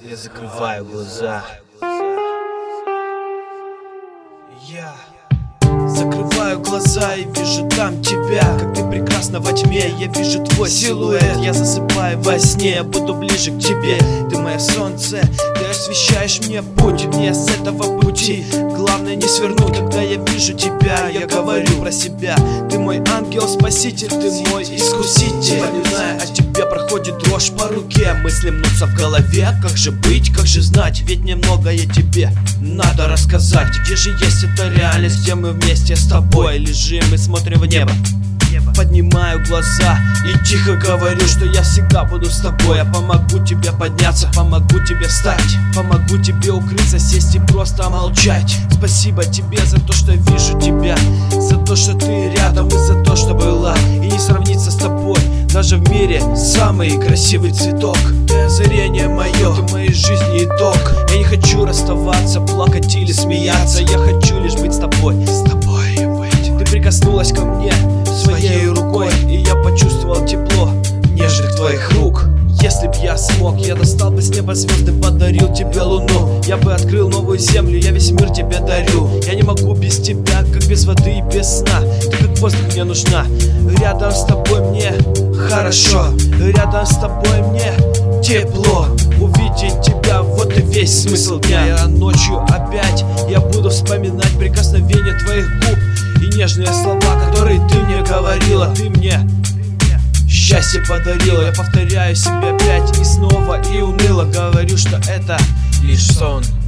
Я закрываю глаза. Я закрываю глаза и вижу там тебя, как ты прекрасна во тьме. Я вижу твой силуэт, я засыпаю во сне. Я буду ближе к тебе, ты мое солнце, ты освещаешь мне путь. Мне с этого пути главное не свернуть. Когда я вижу тебя, я говорю про себя. Ты мой ангел-спаситель, ты мой искуситель. Вспоминая о тебе, проходит дрожь по руке. Мысли мнутся в голове, как же быть, как же знать. Ведь немногое тебе надо рассказать. Где же есть эта реальность, где мы вместе с тобой лежим и смотрим в небо? Поднимаю глаза и тихо говорю, что я всегда буду с тобой. Я помогу тебе подняться, помогу тебе встать, помогу тебе укрыться, сесть и просто молчать. Спасибо тебе за то, что вижу тебя, за то, что ты рядом, и за то, что была. И не сравниться с тобой даже в мире самый красивый цветок. Ты озарение мое, ты моей жизни итог. Я не хочу расставаться, плакать или смеяться. Я хочу лишь быть с тобой быть. Ты прикоснулась ко мне своей рукой, и я почувствовал тепло нежных твоих рук. Если б я смог, я достал бы с неба звезды, подарил тебе луну. Я бы открыл новую землю, я весь мир тебе дарю. Я не могу без тебя, как без воды и без сна. Ты как воздух мне нужна. Рядом с тобой мне хорошо, рядом с тобой мне тепло. Увидеть тебя, вот и весь смысл дня. А ночью опять я буду вспоминать прикосновение твоих губ и нежные слова, которые ты мне говорила. Ты мне счастье подарила. Я повторяю себе опять и снова, и уныло говорю, что это лишь сон.